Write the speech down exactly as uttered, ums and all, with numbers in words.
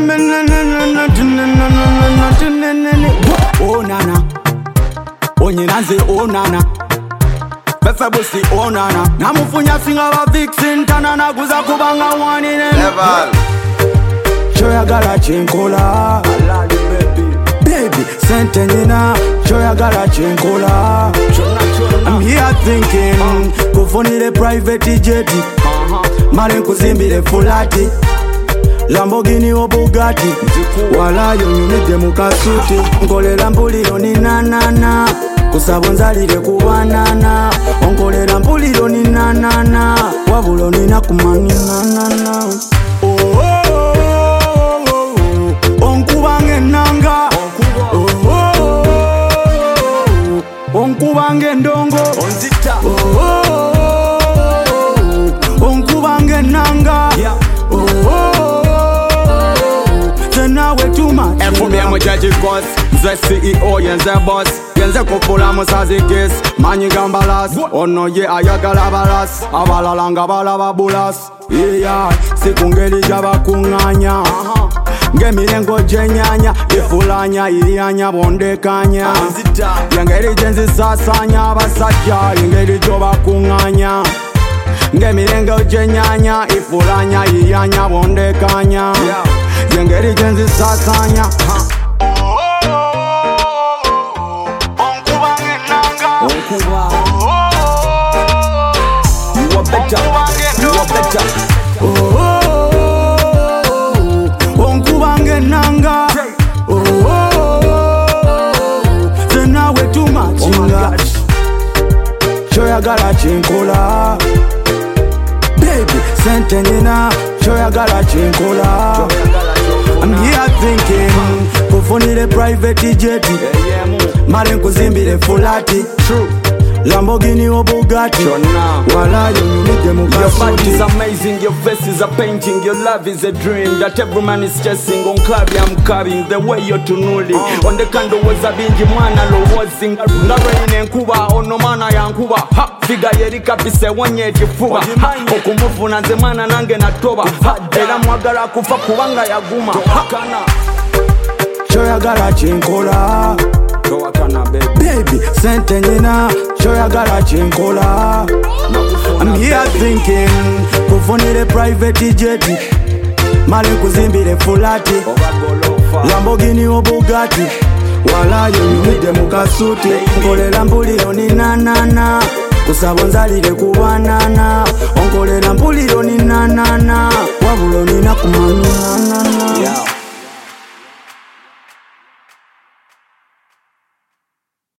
Oh nana, onyinaze oh nana, befe busi oh nana. Namufunya singa wa vixen tanana guza kubanga wani ne. Level. Choya gala chinkola, baby sente nina. Choya gala chinkola. I'm here thinking, kufunile private jet, mali kuzimbile fulati, Lamborghini o Bugatti, wala yonyumide mukasuti. Nkolera mpuliro ni nanana, kusabonzalire kubanana. Onkolera mpuliro ni nanana, wabulo nina kumani nanana. Oh oh oh oh, onkubange nanga. Oh oh oh, onkubange ndongo. Oh oh oh, onkubange nanga. Oh oh. F-B M judge cause the C E O yenze boss yenze kufula musazi kiss manyi gambalas ono ye ayagala balas abalalanga balaba bulas yeah sikungeli jabakunganya ngemirengo jenyanya ifulanya iyanya bondekanya yengeri jenzi sasanya basajja yengeri jobakunganya ngemirengo jenyanya ifulanya iyanya bondekanya yengeri jenzi sasanya. Onkuba, you are better, you are better. Oh, onkubange nanga. Oh, then now we too much. Oh my God, choya gala chinkola, baby sente nina. Choya gala chinkola. I'm here thinking, kufunile private jet, mali kuzimbile fulati, Lamborghini o Bugatti, wala yonyumide mukasuti. Your body is amazing, your face is a painting, your love is a dream that every man is chasing. On club I'm carrying the way you're tunuli. uh. On the candle was a bingi mana lo wasing. Naraine nkuba ono mana ya nkuba. Ha figa yerika pise wanye tifuba. Ha okumufu na zemana nange na toba. Ha era mwagala kufa kubanga ya guma. Ha choya gala chinkola. Baby, sente nina. Choya gala chinkola. I'm here thinking, kufunile private jet, mali kuzimbile fulati, Lamborghini o Bugatti, wala yonyumide mukasuti. Nkolera mpuliro ni nanana, kusabonzalire kubanana. Onkolera mpuliro ni nanana, wabulo nina kumanya.